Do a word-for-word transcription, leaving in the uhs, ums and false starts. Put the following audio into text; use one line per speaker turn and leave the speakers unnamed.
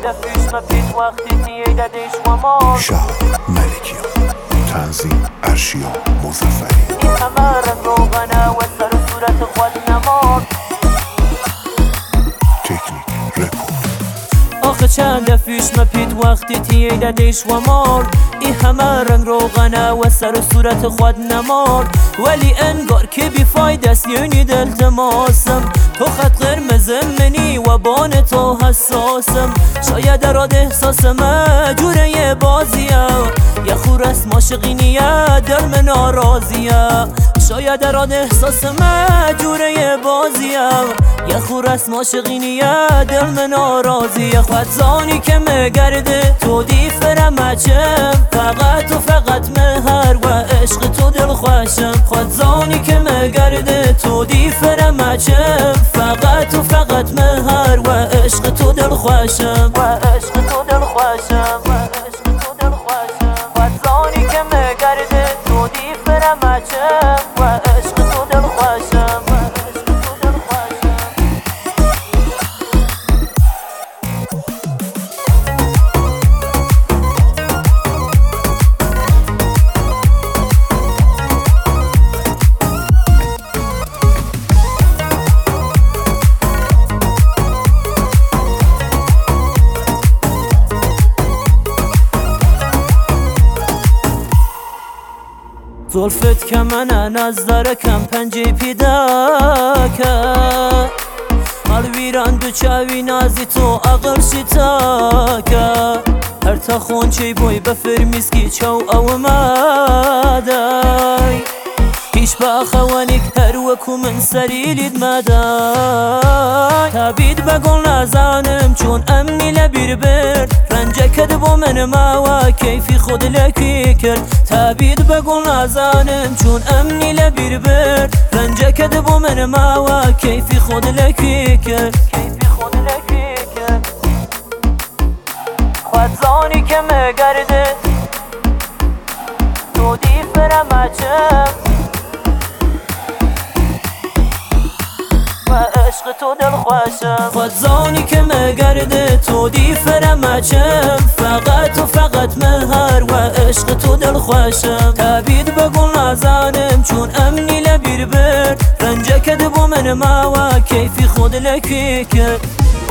دفیش مپید وقتی تیه ددیش و مار
شهاب ملکیان، تنظیم ارشیا مظفری.
این همه رنگ روغنه و سر و صورت خود نمار.
تکنیک رکورد.
آخه چند دفیش مپید وقتی تیه ددیش و مار. این همه رنگ روغنه و سر و صورت خود نمار. ولی انگار که بیفاید است یعنی دل تماسم. تو خط قرمز منی و بان تو حساسم. شاید دراد احساسم جوره بازیه. یه خور است ماشقینیه دل من ناراضیه. شاید دراد احساسم جوره بازیه. یه خور است ماشقینیه دل من ناراضیه. خود زانی که مگرده تو دی فرمچم. فقط و فقط مهر و عشق تو دل خوشم. خود زانی که مگرده تو دی فرمچم. فقط و فقط مهر و عشق تو دل خوشم. و عشق تو دل خوشم. و عشق تو دل خوشم. خود زانی که مگرده تو دی فرمچم. و عشق تو دل خوشم. و عشق تو دل خوشم. زلفت که من نظر کم پنجی پیدا که حال ویران دو چاوی نازی تو اغر شتا که هر تا خونچی بوی بفرمیز کی چو او مادای هیچ با خوانیک هر وکو من سریلید مادای تابید بگل نزانم چون امنی لبیر برد رنجه کد بو من ماوا کیفی خود لکی کرد تابید بگل نزانم چون امنی لبیر برد رنجه کد بو من ماوا کیفی خود لکی کرد کیفی خود لکی کرد خود زانی که مگرده تو دی فرمچم عشق تو دل خوشم. خود زانی که مگرده تو دی فرمچم. فقط و فقط مهر و عشق تو دل خوشم. تابید بگل نزانم چون امنی لبیر برد رنجه کد بو من ماوا کیفی خود لکی کرد